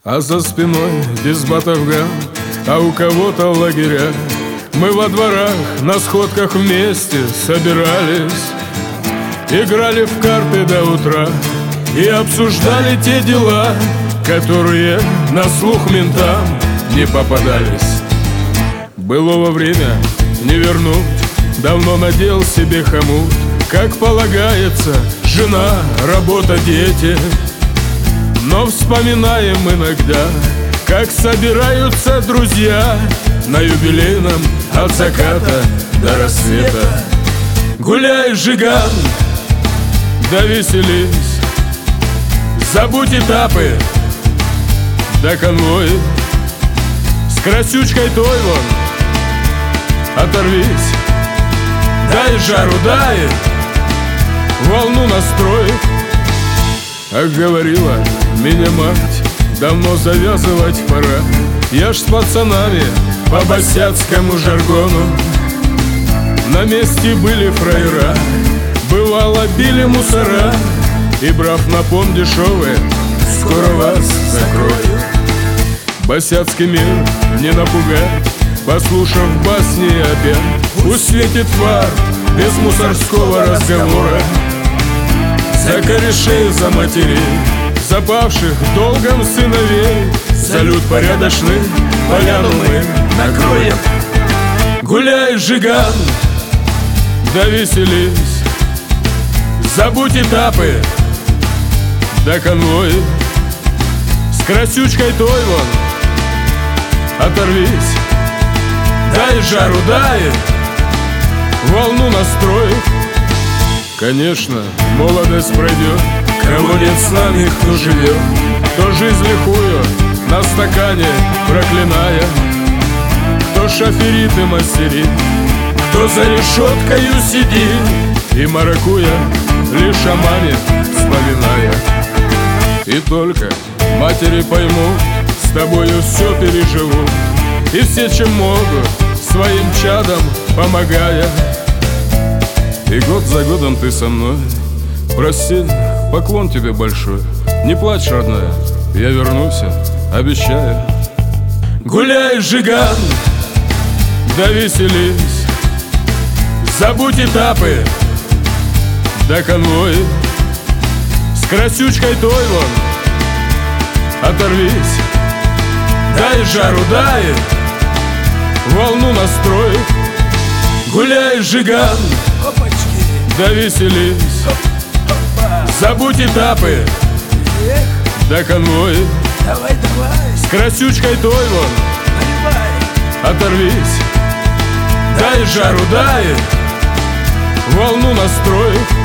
А за спиной без батавган, а у кого-то в лагерях. Мы во дворах на сходках вместе собирались, играли в карты до утра и обсуждали те дела, которые на слух ментам не попадались. Былого время не вернуть, давно надел себе хомут. Как полагается, жена, работа, дети. Но вспоминаем иногда, как собираются друзья на юбилейном от заката до рассвета. Гуляй, жиган, да веселись, забудь этапы да конвои. С красючкой той вон оторвись, дай жару, дай волну настроив. Ах, говорила меня мать, давно завязывать пора. Я ж с пацанами по босяцкому жаргону на месте были фраера. Бывало, били мусора, и брав на пон дешевые, скоро вас закрою. Босяцкий мир не напугать, послушав басни опять. Пусть светит фар без мусорского разговора. За корешей, за матерей, за павших долгом сыновей. Салют порядочный, поляну мы накроем. Гуляй, жиган, да веселись, забудь этапы да конвои. С красючкой той вон оторвись, дай жару, дай волну настроив. Конечно, молодость пройдет, кого нет с нами, кто живет, кто жизнь лихую на стакане проклиная, кто шоферит и мастерит, кто за решеткою сидит и маракуя лишь о маме вспоминая. И только матери поймут, с тобою все переживут, и все, чем могут, своим чадам помогая. И год за годом ты со мной, прости, поклон тебе большой. Не плачь, родная, я вернусь, обещаю. Гуляй, жиган, да веселись, забудь этапы да конвои. С красючкой той вон оторвись, дай жару, дай волну настроив. Гуляй, жиган, да веселись, забудь этапы да конвои. Давай, давай, с красючкой той вон наливай, оторвись, дай жару, дай волну настроив.